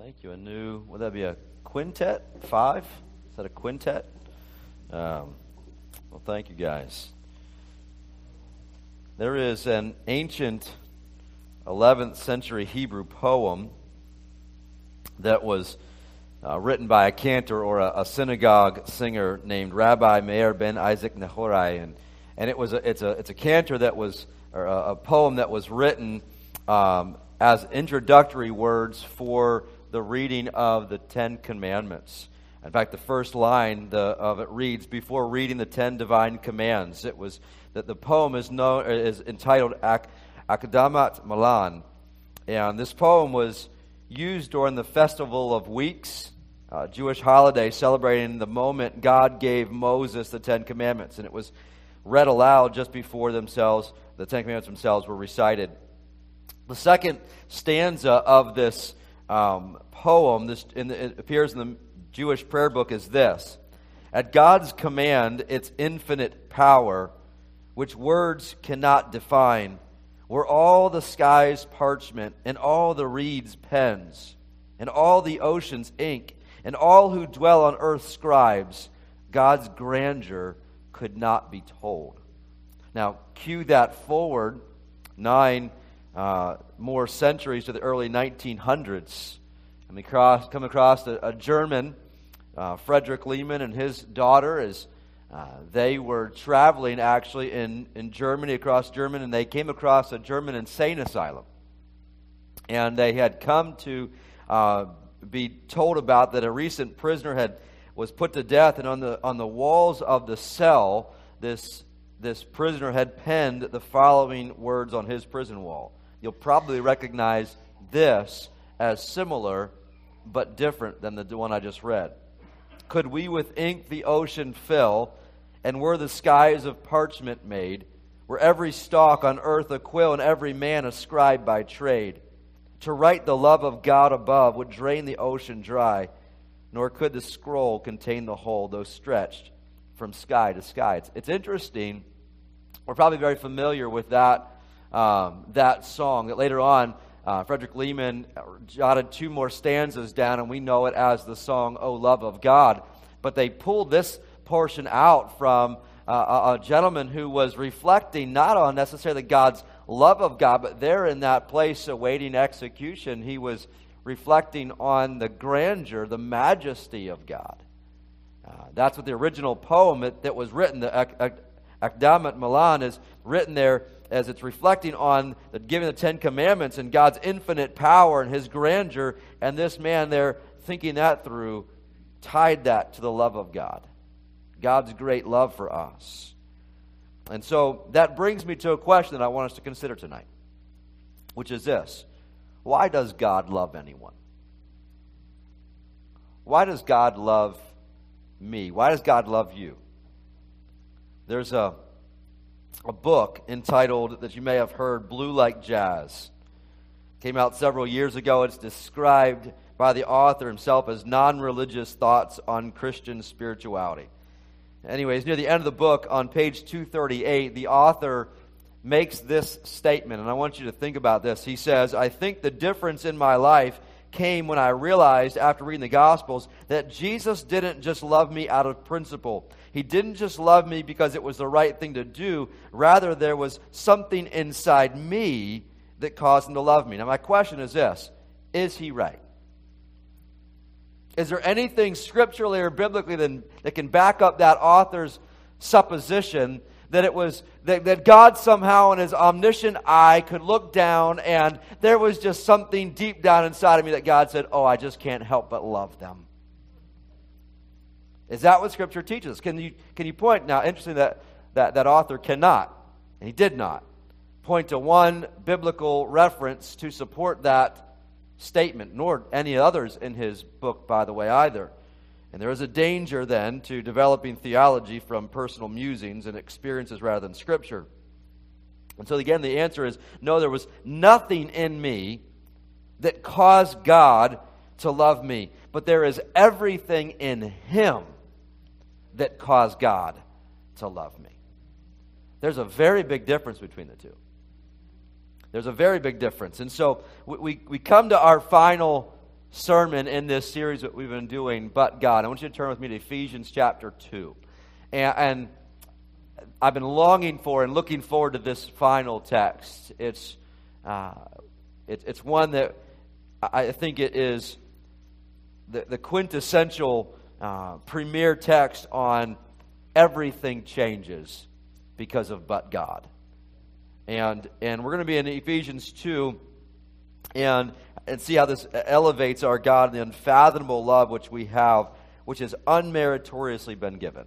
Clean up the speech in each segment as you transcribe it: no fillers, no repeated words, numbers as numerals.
Thank you. Would that be a quintet? 5? Is that a quintet? Well, thank you guys. There is an ancient 11th century Hebrew poem that was written by a cantor or a synagogue singer named Rabbi Meir ben Isaac Nehorai, and it's a cantor that was, or a poem that was written as introductory words for the reading of the Ten Commandments. In fact, the first line of it reads, "Before reading the 10 divine commands." It was that the poem is entitled Akdamat Malan, and this poem was used during the Festival of Weeks, a Jewish holiday celebrating the moment God gave Moses the 10 Commandments, and it was read aloud just before the 10 Commandments themselves were recited. The second stanza of this poem, it appears in the Jewish prayer book, is this: "At God's command, its infinite power, which words cannot define, were all the skies parchment, and all the reeds pens, and all the oceans ink, and all who dwell on earth scribes, God's grandeur could not be told." Now, cue that forward 9 more centuries to the early 1900s, and we come across a German, Frederick Lehman, and his daughter, as they were traveling actually in Germany, across Germany, and they came across a German insane asylum. And they had come to be told about that a recent prisoner was put to death, and on the walls of the cell, this prisoner had penned the following words on his prison wall. You'll probably recognize this as similar but different than the one I just read. "Could we with ink the ocean fill, and were the skies of parchment made, were every stalk on earth a quill, and every man a scribe by trade, to write the love of God above would drain the ocean dry, nor could the scroll contain the whole, though stretched from sky to sky." It's interesting. We're probably very familiar with that song. That later on, Frederick Lehman jotted 2 more stanzas down, and we know it as the song "O Love of God." But they pulled this portion out from a gentleman who was reflecting not on necessarily God's love of God, but there in that place awaiting execution, he was reflecting on the grandeur, the majesty of God. That's what the original poem that was written, the Akdamat Malan, is written there as it's reflecting on giving the 10 Commandments and God's infinite power and His grandeur, and this man there, thinking that through, tied that to the love of God, God's great love for us. And so that brings me to a question that I want us to consider tonight, which is this: why does God love anyone? Why does God love me? Why does God love you? There's a book entitled, that you may have heard, Blue Like Jazz. Came out several years ago. It's described by the author himself as non-religious thoughts on Christian spirituality. Anyways, near the end of the book, on page 238, the author makes this statement, and I want you to think about this. He says, "I think the difference in my life came when I realized, after reading the Gospels, that Jesus didn't just love me out of principle. He didn't just love me because it was the right thing to do. Rather, there was something inside me that caused Him to love me." Now, my question is this: is he right? Is there anything scripturally or biblically that can back up that author's supposition that it was that God somehow in His omniscient eye could look down, and there was just something deep down inside of me that God said, "Oh, I just can't help but love them"? Is that what Scripture teaches? Can you point? Now, interesting that author cannot, and he did not, point to one biblical reference to support that statement, nor any others in his book, by the way, either. And there is a danger then to developing theology from personal musings and experiences rather than Scripture. And so again, the answer is no, there was nothing in me that caused God to love me. But there is everything in Him that caused God to love me. There's a very big difference between the two. There's a very big difference. And so we come to our final sermon in this series that we've been doing, But God. I want you to turn with me to Ephesians chapter 2. And I've been longing for and looking forward to this final text. It's one that I think it is the quintessential premier text on everything changes because of but God. And we're going to be in Ephesians 2 and see how this elevates our God and the unfathomable love which we have, which has unmeritoriously been given.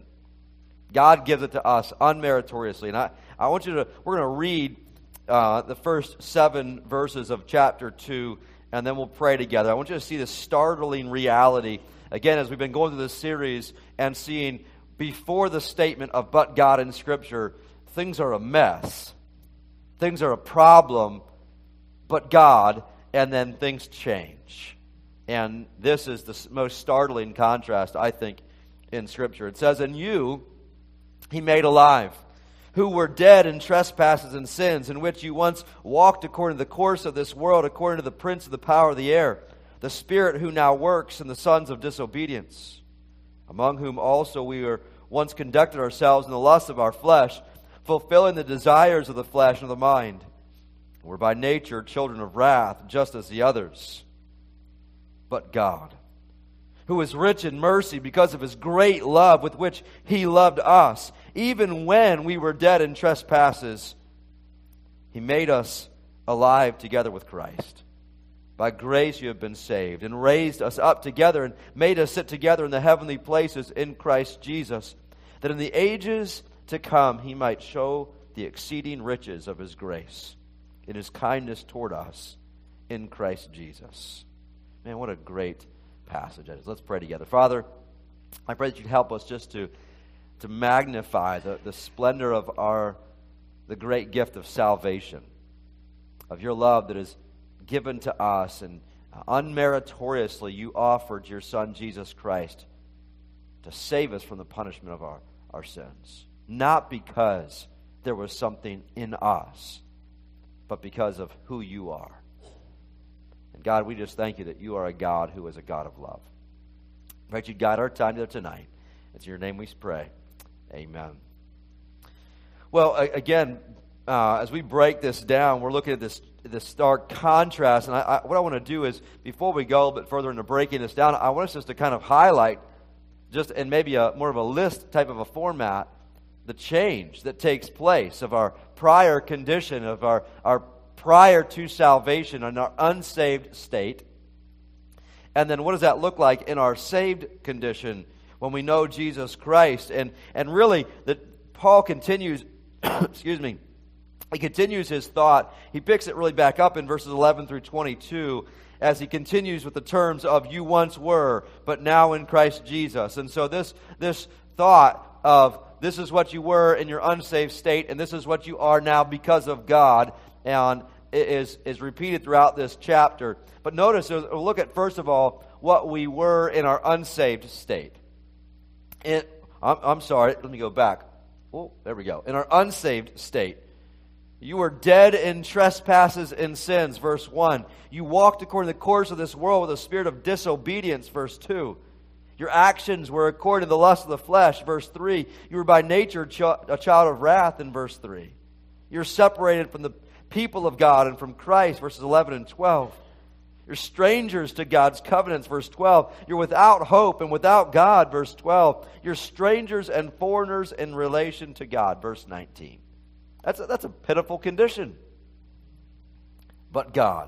God gives it to us unmeritoriously. And I want you to, we're going to read the first 7 verses of chapter 2, and then we'll pray together. I want you to see this startling reality, again, as we've been going through this series and seeing before the statement of but God in Scripture, things are a mess. Things are a problem, but God, and then things change. And this is the most startling contrast, I think, in Scripture. It says, "And you He made alive, who were dead in trespasses and sins, in which you once walked according to the course of this world, according to the prince of the power of the air, the spirit who now works in the sons of disobedience, among whom also we were once conducted ourselves in the lust of our flesh, fulfilling the desires of the flesh and of the mind. We're by nature children of wrath, just as the others. But God, who is rich in mercy because of His great love with which He loved us, even when we were dead in trespasses, He made us alive together with Christ. By grace you have been saved, and raised us up together, and made us sit together in the heavenly places in Christ Jesus, that in the ages to come He might show the exceeding riches of His grace in His kindness toward us in Christ Jesus." Man, what a great passage that is. Let's pray together. Father, I pray that You'd help us just to magnify the splendor of the great gift of salvation, of Your love that is given to us, and unmeritoriously You offered Your Son Jesus Christ to save us from the punishment of our sins. Not because there was something in us, but because of who You are. And God, we just thank You that You are a God who is a God of love. I pray that You'd guide our time together tonight. It's in Your name we pray. Amen. Well, again, as we break this down, we're looking at this stark contrast. And what I want to do is, before we go a little bit further into breaking this down, I want us just to kind of highlight, just in maybe more of a list type of a format, the change that takes place of our prior condition, of our prior to salvation and our unsaved state. And then what does that look like in our saved condition when we know Jesus Christ? And really, that Paul continues, excuse me, he continues his thought. He picks it really back up in verses 11 through 22 as he continues with the terms of "you once were, but now in Christ Jesus." And so this thought of this is what you were in your unsaved state, and this is what you are now because of God, and it is repeated throughout this chapter. But notice, we'll look at, first of all, what we were in our unsaved state. I'm sorry, let me go back. Oh, there we go. In our unsaved state. You were dead in trespasses and sins, verse 1. You walked according to the course of this world with a spirit of disobedience, verse 2. Your actions were according to the lust of the flesh, verse 3. You were by nature a child of wrath, in verse 3. You're separated from the people of God and from Christ, verses 11 and 12. You're strangers to God's covenants, verse 12. You're without hope and without God, verse 12. You're strangers and foreigners in relation to God, verse 19. That's a pitiful condition. But God.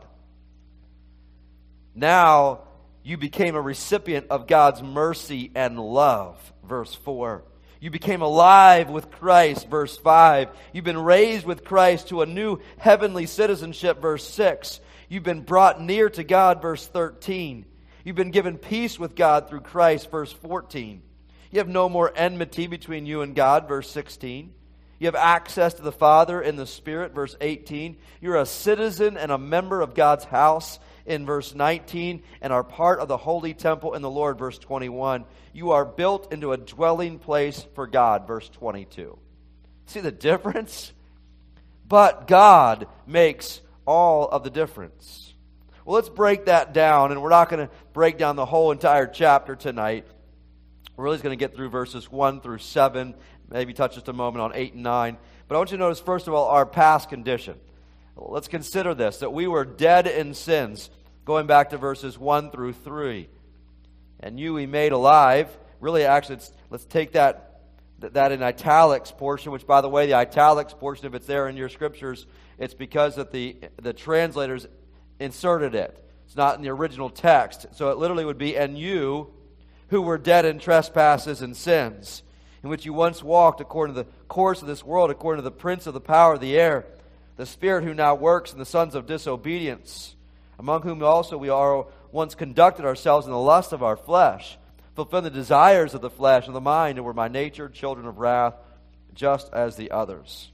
Now you became a recipient of God's mercy and love, verse 4. You became alive with Christ, verse 5. You've been raised with Christ to a new heavenly citizenship, verse 6. You've been brought near to God, verse 13. You've been given peace with God through Christ, verse 14. You have no more enmity between you and God, verse 16. You have access to the Father in the Spirit, verse 18. You're a citizen and a member of God's house, in verse 19, and are part of the holy temple in the Lord, verse 21. You are built into a dwelling place for God, verse 22. See the difference? But God makes all of the difference. Well, let's break that down, and we're not going to break down the whole entire chapter tonight. We're really going to get through verses 1 through 7, maybe touch just a moment on 8 and 9. But I want you to notice, first of all, our past condition. Let's consider this, that we were dead in sins, going back to verses 1 through 3. And you He made alive. Really, actually, let's take that in italics portion, which, by the way, the italics portion, if it's there in your scriptures, it's because that the translators inserted it. It's not in the original text. So it literally would be, and you who were dead in trespasses and sins, in which you once walked according to the course of this world, according to the prince of the power of the air, the spirit who now works in the sons of disobedience, among whom also we are once conducted ourselves in the lust of our flesh, fulfilling the desires of the flesh and the mind, and were by nature children of wrath, just as the others.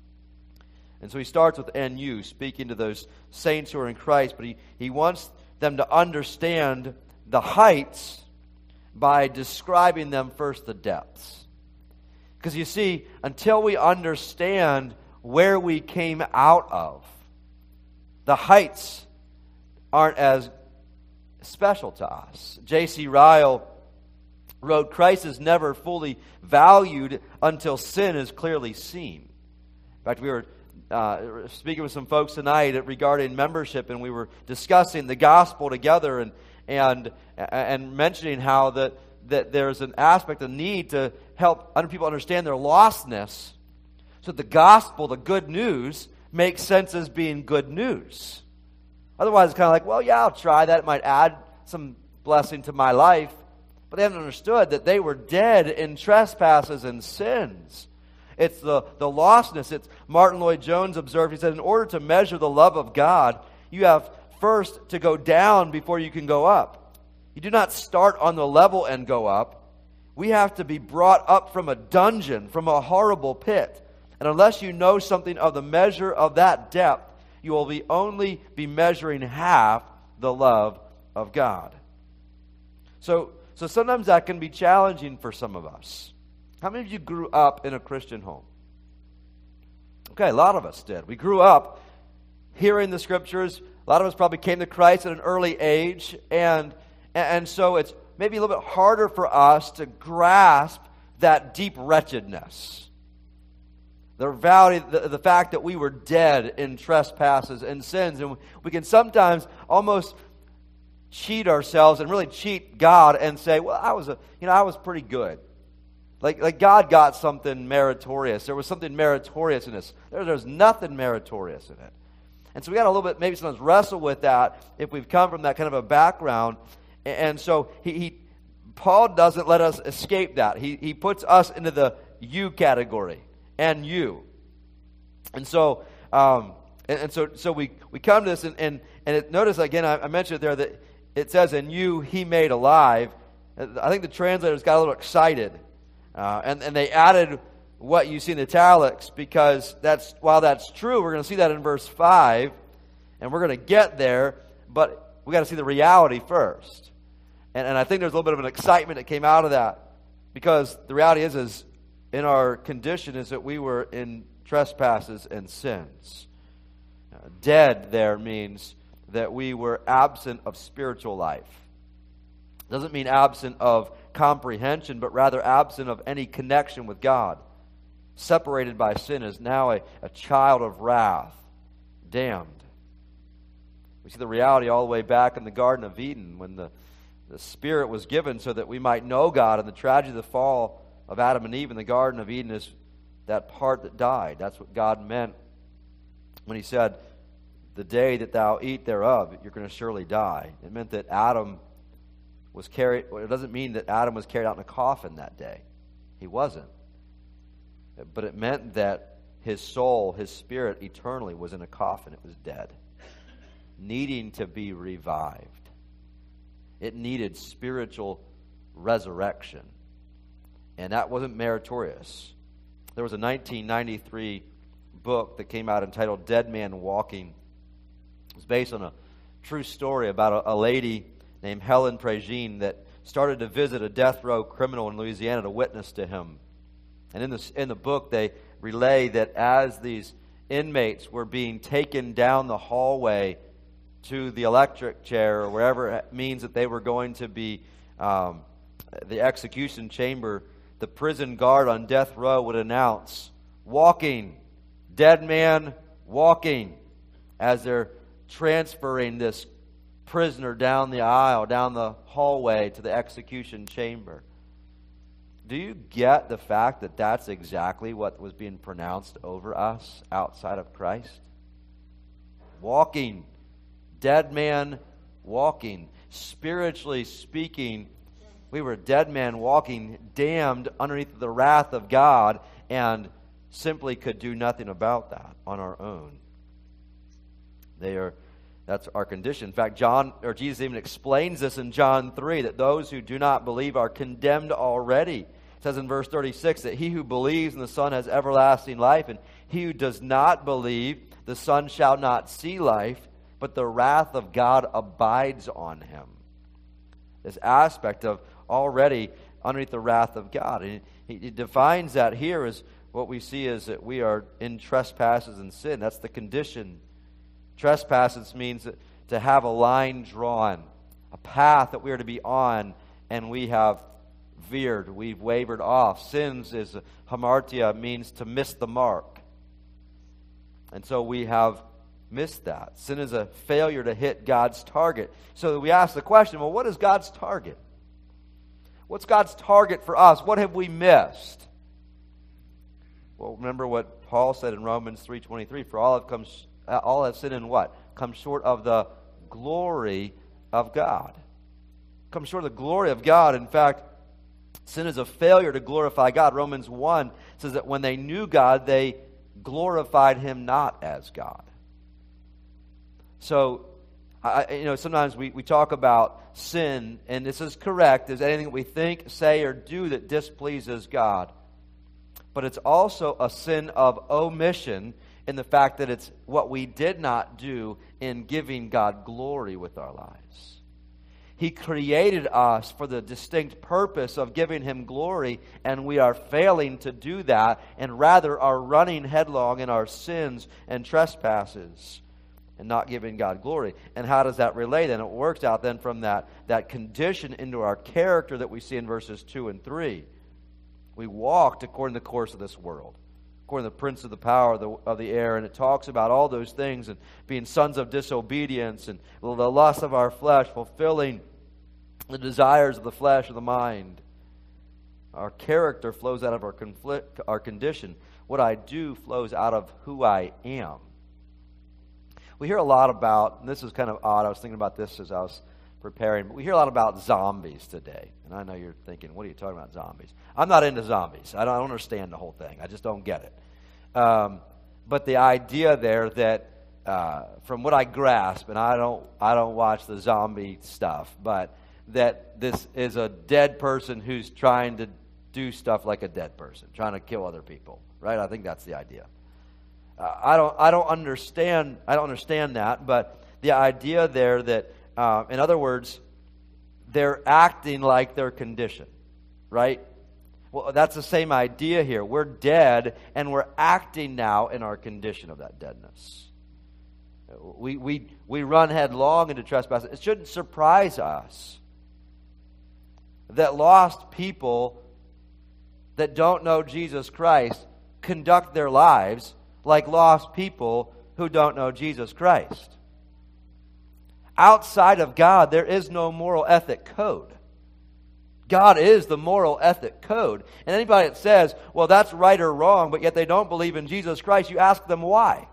And so he starts with "and you," speaking to those saints who are in Christ, but he wants them to understand the heights by describing them first the depths. Because you see, until we understand where we came out of, the heights aren't as special to us. J.C. Ryle wrote, "Christ is never fully valued until sin is clearly seen." In fact, we were speaking with some folks tonight regarding membership, and we were discussing the gospel together, and mentioning how that there's an aspect, a need to help other people understand their lostness, so that the gospel, the good news, makes sense as being good news. Otherwise, it's kind of like, well, yeah, I'll try that. It might add some blessing to my life. But they haven't understood that they were dead in trespasses and sins. It's the lostness. It's Martin Lloyd-Jones observed, he said, in order to measure the love of God, you have first to go down before you can go up. You do not start on the level and go up. We have to be brought up from a dungeon, from a horrible pit. And unless you know something of the measure of that depth, you will only be measuring half the love of God. So sometimes that can be challenging for some of us. How many of you grew up in a Christian home? Okay, a lot of us did. We grew up hearing the scriptures. A lot of us probably came to Christ at an early age, and so it's maybe a little bit harder for us to grasp that deep wretchedness. The reality, the fact that we were dead in trespasses and sins, and we can sometimes almost cheat ourselves and really cheat God and say, well, I was pretty good. Like God got something meritorious. There was something meritorious in this. There's nothing meritorious in it. And so we got a little bit, maybe sometimes wrestle with that if we've come from that kind of a background. And so Paul doesn't let us escape that. He puts us into the you category, and you. And so we come to this, and notice again, I mentioned it there that it says, "And you He made alive." I think the translators got a little excited. And they added what you see in the italics, because while that's true, we're going to see that in verse 5, and we're going to get there, but we got to see the reality first. And I think there's a little bit of an excitement that came out of that, because the reality is in our condition is that we were in trespasses and sins. Dead there means that we were absent of spiritual life. It doesn't mean absent of comprehension, but rather absent of any connection with God. Separated by sin, is now a child of wrath, damned. We see the reality all the way back in the Garden of Eden, when the Spirit was given so that we might know God, and the tragedy of the fall of Adam and Eve in the Garden of Eden is that part that died. That's what God meant when He said, "The day that thou eat thereof, you're going to surely die." It meant that Adam was carried. Well, it doesn't mean that Adam was carried out in a coffin that day. He wasn't. But it meant that his soul, his spirit, eternally was in a coffin. It was dead, needing to be revived. It needed spiritual resurrection. And that wasn't meritorious. There was a 1993 book that came out entitled Dead Man Walking. It was based on a true story about a lady named Helen Prégine that started to visit a death row criminal in Louisiana to witness to him. And in the book, they relay that as these inmates were being taken down the hallway to the electric chair or wherever it means that they were going to be the execution chamber, the prison guard on death row would announce, "Walking, dead man, walking," as they're transferring this prisoner down the aisle, down the hallway to the execution chamber. Do you get the fact that that's exactly what was being pronounced over us outside of Christ? Walking, dead man walking. Spiritually speaking, we were dead men walking, damned underneath the wrath of God, and simply could do nothing about that on our own. That's our condition. In fact, Jesus even explains this in John 3, that those who do not believe are condemned already. It says in verse 36 that he who believes in the Son has everlasting life, and he who does not believe the Son shall not see life, but the wrath of God abides on him. This aspect of already underneath the wrath of God. And he defines that here as what we see is that we are in trespasses and sin. That's the condition. Trespasses means to have a line drawn, a path that we are to be on, and we have veered, we've wavered off. Sins is hamartia, means to miss the mark. And so we have missed that. Sin is a failure to hit God's target. So we ask the question, well, what is God's target? What's God's target for us? What have we missed? Well, remember what Paul said in Romans 3:23, for all have sinned and what? Come short of the glory of God. Come short of the glory of God. In fact, sin is a failure to glorify God. Romans 1 says that when they knew God, they glorified him not as God. So, sometimes we talk about sin, and this is correct, is anything that we think, say, or do that displeases God. But it's also a sin of omission in the fact that it's what we did not do in giving God glory with our lives. He created us for the distinct purpose of giving him glory, and we are failing to do that, and rather are running headlong in our sins and trespasses and not giving God glory. And how does that relate? And it works out then from that condition into our character that we see in verses 2 and 3. We walked according to the course of this world, according to the prince of the power of the air. And it talks about all those things and being sons of disobedience and the lust of our flesh, fulfilling the desires of the flesh of the mind. Our character flows out of our condition. What I do flows out of who I am. We hear a lot about, and this is kind of odd, I was thinking about this as I was preparing, but we hear a lot about zombies today. And I know you're thinking, what are you talking about, zombies? I'm not into zombies. I don't understand the whole thing. I just don't get it. But the idea there that, from what I grasp, and I don't watch the zombie stuff, but that this is a dead person who's trying to do stuff like a dead person, trying to kill other people, right? I think that's the idea. I don't understand that, but the idea there that, in other words, they're acting like their condition, right? Well, that's the same idea here. We're dead, and we're acting now in our condition of that deadness. We run headlong into trespass. It shouldn't surprise us that lost people that don't know Jesus Christ conduct their lives like lost people who don't know Jesus Christ. Outside of God, there is no moral ethic code. God is the moral ethic code. And anybody that says, well, that's right or wrong, but yet they don't believe in Jesus Christ, you ask them why.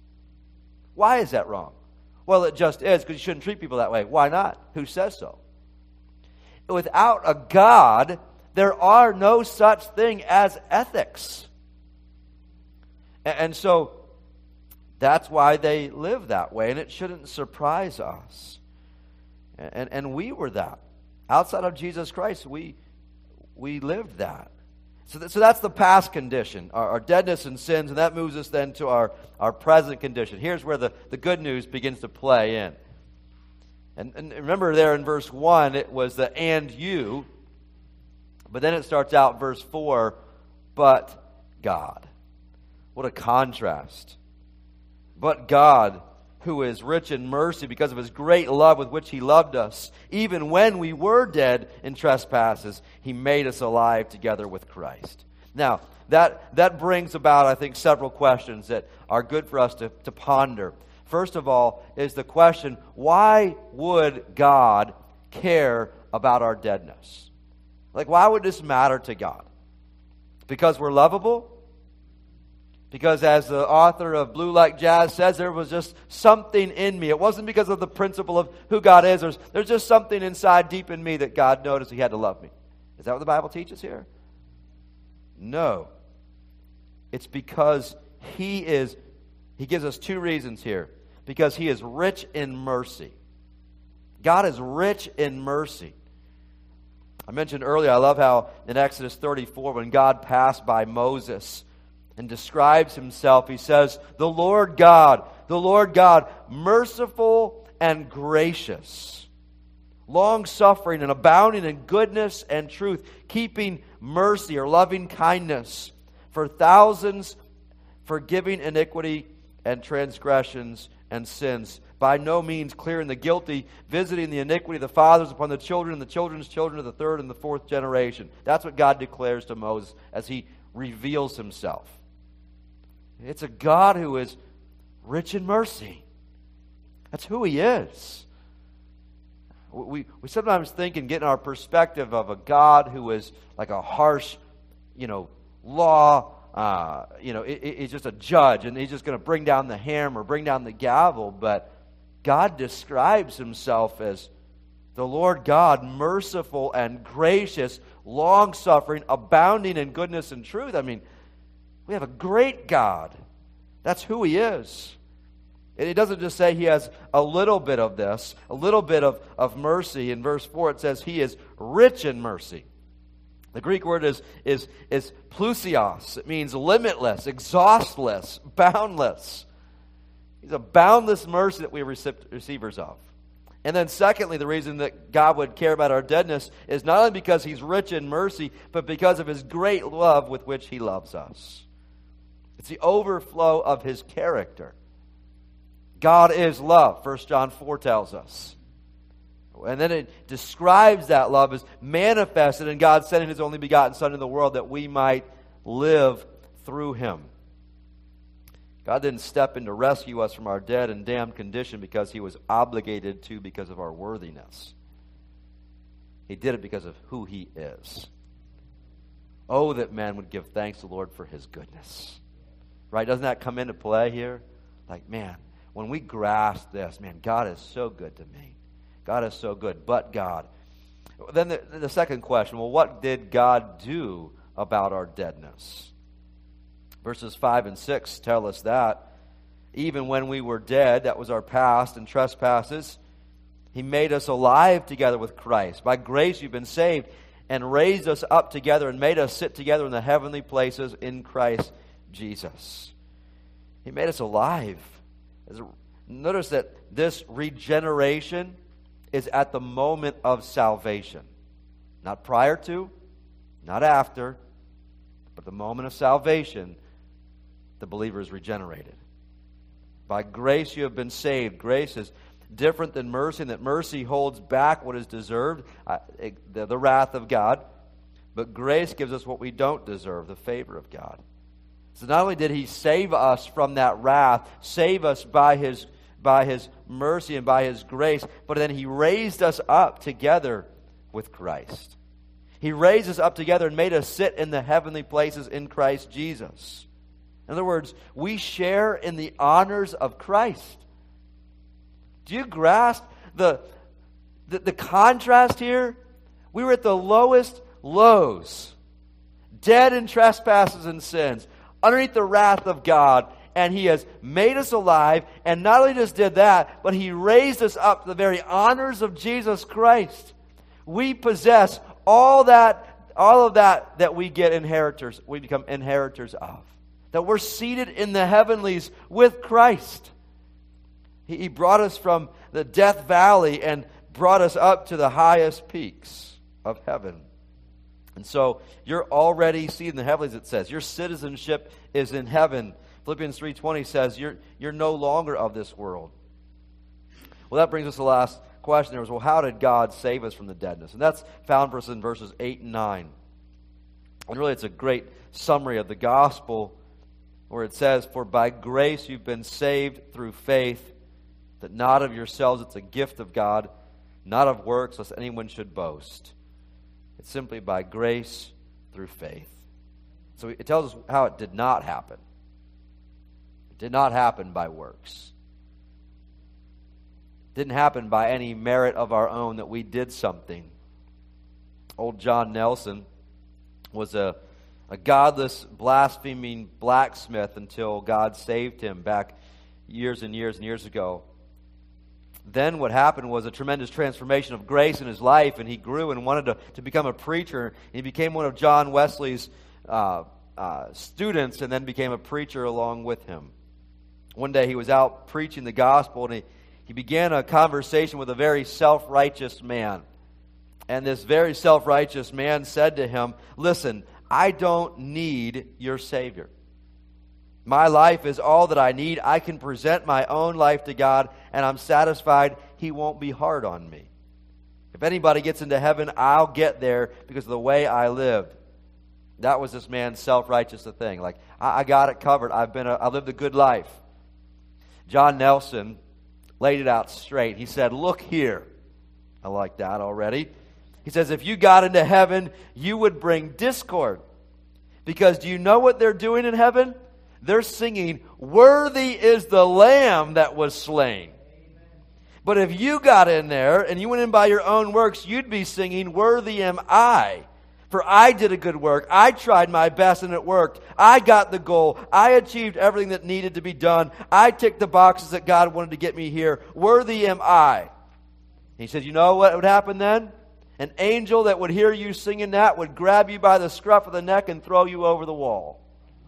Why is that wrong? Well, it just is, because you shouldn't treat people that way. Why not? Who says so? Without a God, there are no such thing as ethics. And so that's why they live that way, and it shouldn't surprise us. And we were that. Outside of Jesus Christ, we lived that. So that's the past condition, our deadness and sins, and that moves us then to our present condition. Here's where the good news begins to play in. And remember there in verse 1, it was the "and you," but then it starts out verse 4, "but God." What a contrast. But God, who is rich in mercy because of his great love with which he loved us, even when we were dead in trespasses, he made us alive together with Christ. Now, that brings about, I think, several questions that are good for us to ponder. First of all is the question, why would God care about our deadness? Like, why would this matter to God? Because we're lovable? Because as the author of Blue Like Jazz says, there was just something in me. It wasn't because of the principle of who God is. There's just something inside deep in me that God noticed he had to love me. Is that what the Bible teaches here? No. It's because he gives us two reasons here. Because he is rich in mercy. God is rich in mercy. I mentioned earlier, I love how in Exodus 34, when God passed by Moses and describes himself, he says, the Lord God, merciful and gracious, long-suffering and abounding in goodness and truth, keeping mercy or loving kindness for thousands, forgiving iniquity and transgressions and sins, by no means clearing the guilty, visiting the iniquity of the fathers upon the children and the children's children of the third and the fourth generation. That's what God declares to Moses as he reveals himself. It's a God who is rich in mercy. That's who he is. We sometimes think and get in our perspective of a God who is like a harsh, law, he's just a judge and he's just going to bring down the hammer, bring down the gavel. But God describes himself as the Lord God, merciful and gracious, long-suffering, abounding in goodness and truth. I mean, we have a great God. That's who he is. And it doesn't just say he has a little bit of this, a little bit of mercy. In verse 4 it says he is rich in mercy. The Greek word is plusios. It means limitless, exhaustless, boundless. He's a boundless mercy that we are receivers of. And then secondly, the reason that God would care about our deadness is not only because he's rich in mercy, but because of his great love with which he loves us. It's the overflow of his character. God is love, 1 John 4 tells us. And then it describes that love as manifested in God sending his only begotten Son in the world that we might live through him. God didn't step in to rescue us from our dead and damned condition because he was obligated to because of our worthiness. He did it because of who he is. Oh, that man would give thanks to the Lord for his goodness. Right? Doesn't that come into play here? Like, man, when we grasp this, man, God is so good to me. God is so good, but God. Then the second question, well, what did God do about our deadness? Verses 5 and 6 tell us that. Even when we were dead, that was our past, and trespasses, he made us alive together with Christ. By grace you've been saved, and raised us up together and made us sit together in the heavenly places in Christ Jesus. He made us alive. Notice that this regeneration is at the moment of salvation. Not prior to, not after, but the moment of salvation, the believer is regenerated. By grace you have been saved. Grace is different than mercy, in that mercy holds back what is deserved, the wrath of God. But grace gives us what we don't deserve, the favor of God. So not only did he save us from that wrath, save us by his mercy and by his grace, but then he raised us up together with Christ. He raised us up together and made us sit in the heavenly places in Christ Jesus. In other words, we share in the honors of Christ. Do you grasp the contrast here? We were at the lowest lows, dead in trespasses and sins, underneath the wrath of God, and he has made us alive, and not only just did that, but he raised us up to the very honors of Jesus Christ. We possess all of that we get inheritors, we become inheritors of. That we're seated in the heavenlies with Christ. He brought us from the death valley and brought us up to the highest peaks of heaven. And so you're already seated in the heavenlies, it says. Your citizenship is in heaven. Philippians 3:20 says you're no longer of this world. Well, that brings us to the last question. There was, well, how did God save us from the deadness? And that's found for us in verses 8 and 9. And really, it's a great summary of the gospel where it says, "For by grace you've been saved through faith, that not of yourselves, it's a gift of God, not of works, lest anyone should boast." It's simply by grace through faith. So it tells us how it did not happen. It did not happen by works. It didn't happen by any merit of our own that we did something. Old John Nelson was a godless, blaspheming blacksmith until God saved him back years and years and years ago. Then what happened was a tremendous transformation of grace in his life, and he grew and wanted to become a preacher. He became one of John Wesley's students and then became a preacher along with him. One day he was out preaching the gospel, and he began a conversation with a very self-righteous man. And this very self-righteous man said to him, "Listen, I don't need your Savior. My life is all that I need. I can present my own life to God, and I'm satisfied He won't be hard on me. If anybody gets into heaven, I'll get there because of the way I lived." That was this man's self-righteous thing. Like, I got it covered. I lived a good life. John Nelson laid it out straight. He said, "Look here." I like that already. He says, if you got into heaven, you would bring discord. Because do you know what they're doing in heaven? They're singing, "Worthy is the Lamb that was slain." Amen. But if you got in there and you went in by your own works, you'd be singing, "Worthy am I. For I did a good work. I tried my best and it worked. I got the goal. I achieved everything that needed to be done. I ticked the boxes that God wanted to get me here. Worthy am I." He said, you know what would happen then? An angel that would hear you singing that would grab you by the scruff of the neck and throw you over the wall.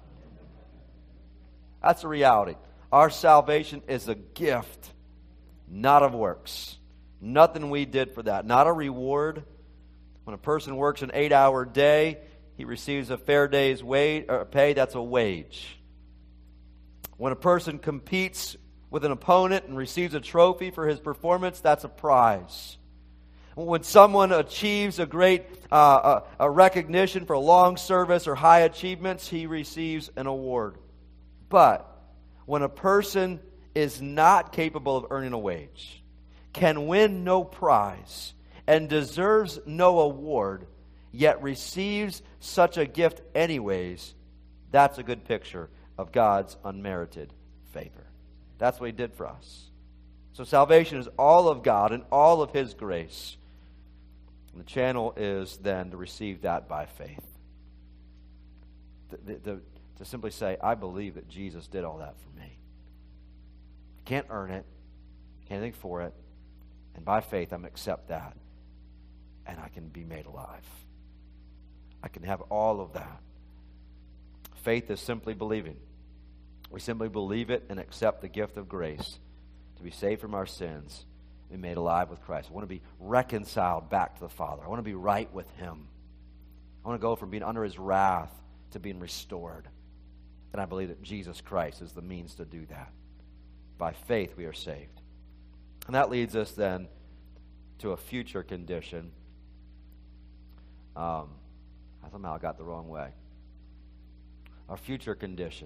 That's the reality. Our salvation is a gift, not of works. Nothing we did for that. Not a reward. When a person works an 8-hour day, he receives a fair day's pay. That's a wage. When a person competes with an opponent and receives a trophy for his performance, that's a prize. When someone achieves a great a recognition for long service or high achievements, he receives an award. But when a person is not capable of earning a wage, can win no prize, and deserves no award, yet receives such a gift anyways, that's a good picture of God's unmerited favor. That's what He did for us. So salvation is all of God and all of His grace. And the channel is then to receive that by faith. To simply say, I believe that Jesus did all that for me. Can't earn it. Can't think for it. And by faith, I'm going to accept that. And I can be made alive. I can have all of that. Faith is simply believing. We simply believe it and accept the gift of grace to be saved from our sins and made alive with Christ. I want to be reconciled back to the Father. I want to be right with Him. I want to go from being under His wrath to being restored. And I believe that Jesus Christ is the means to do that. By faith we are saved. And that leads us then to a future condition. Somehow I got the wrong way. Our future condition.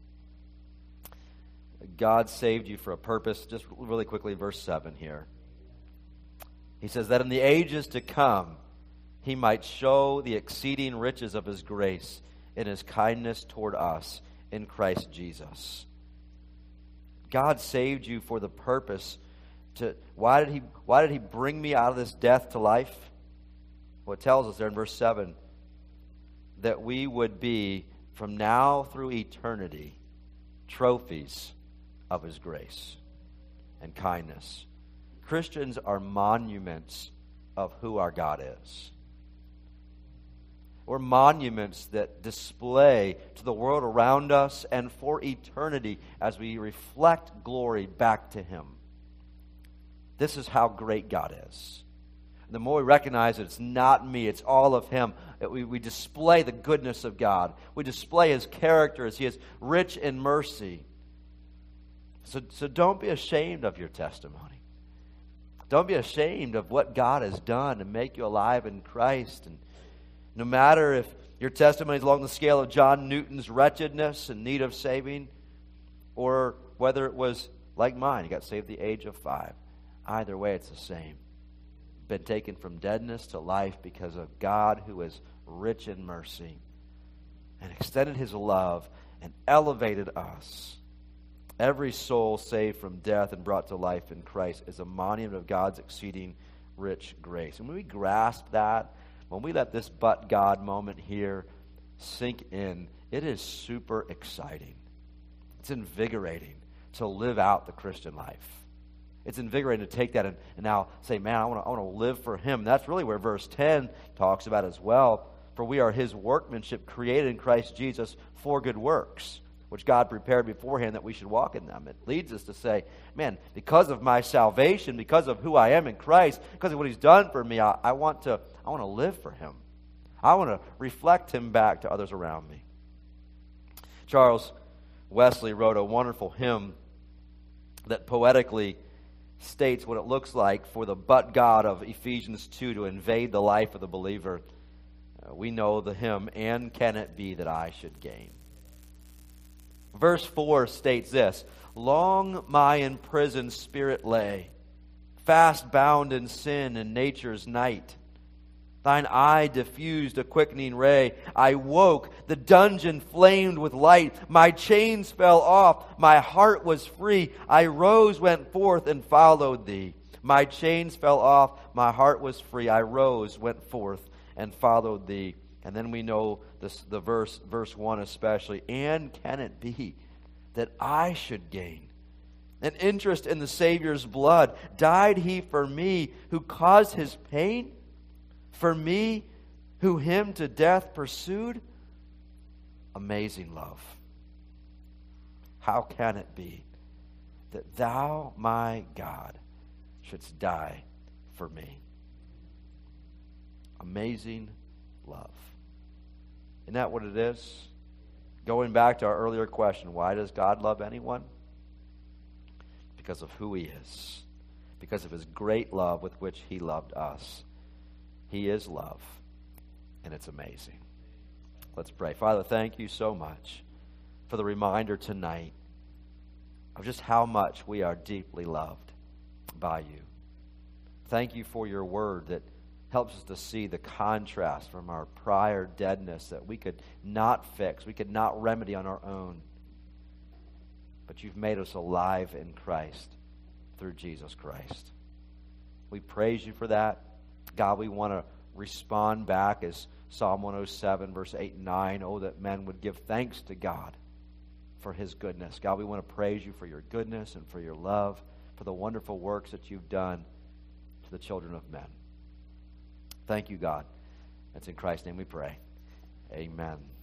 God saved you for a purpose. Just really quickly, verse 7 here. He says that in the ages to come, He might show the exceeding riches of His grace in His kindness toward us in Christ Jesus. God saved you for the purpose to... Why did He bring me out of this death to life? Well, it tells us there in verse 7 that we would be, from now through eternity, trophies of His grace and kindness. Christians are monuments of who our God is. We're monuments that display to the world around us and for eternity as we reflect glory back to Him. This is how great God is. The more we recognize that it's not me, it's all of Him, that we display the goodness of God. We display His character as He is rich in mercy. So don't be ashamed of your testimony. Don't be ashamed of what God has done to make you alive in Christ. And no matter if your testimony is along the scale of John Newton's wretchedness and need of saving, or whether it was like mine, you got saved at the age of 5. Either way, it's the same. Been taken from deadness to life because of God who is rich in mercy and extended His love and elevated us. Every soul saved from death and brought to life in Christ is a monument of God's exceeding rich grace. And when we grasp that, when we let this but God moment here sink in, it is super exciting. It's invigorating to live out the Christian life. It's invigorating to take that and now say, man, I want to live for Him. And that's really where verse 10 talks about as well. For we are His workmanship, created in Christ Jesus for good works, which God prepared beforehand that we should walk in them. It leads us to say, man, because of my salvation, because of who I am in Christ, because of what He's done for me, I want to live for Him. I want to reflect Him back to others around me. Charles Wesley wrote a wonderful hymn that poetically states what it looks like for the but God of Ephesians 2 to invade the life of the believer. We know the hymn, "And can it be that I should gain?" Verse 4 states this: "Long my imprisoned spirit lay, fast bound in sin and nature's night. Thine eye diffused a quickening ray. I woke, the dungeon flamed with light. My chains fell off, my heart was free. I rose, went forth, and followed Thee. My chains fell off, my heart was free. I rose, went forth, and followed Thee." And then we know the verse 1 especially. "And can it be that I should gain an interest in the Savior's blood? Died He for me who caused His pain? For me who Him to death pursued?" Amazing love. How can it be that Thou, my God, shouldst die for me? Amazing love. Isn't that what it is? Going back to our earlier question, why does God love anyone? Because of who He is. Because of His great love with which He loved us. He is love, and it's amazing. Let's pray. Father, thank You so much for the reminder tonight of just how much we are deeply loved by You. Thank You for Your word that helps us to see the contrast from our prior deadness that we could not fix, we could not remedy on our own. But You've made us alive in Christ through Jesus Christ. We praise You for that. God, we want to respond back as Psalm 107, verse 8 and 9. Oh, that men would give thanks to God for His goodness. God, we want to praise You for Your goodness and for Your love, for the wonderful works that You've done to the children of men. Thank You, God. It's in Christ's name we pray. Amen.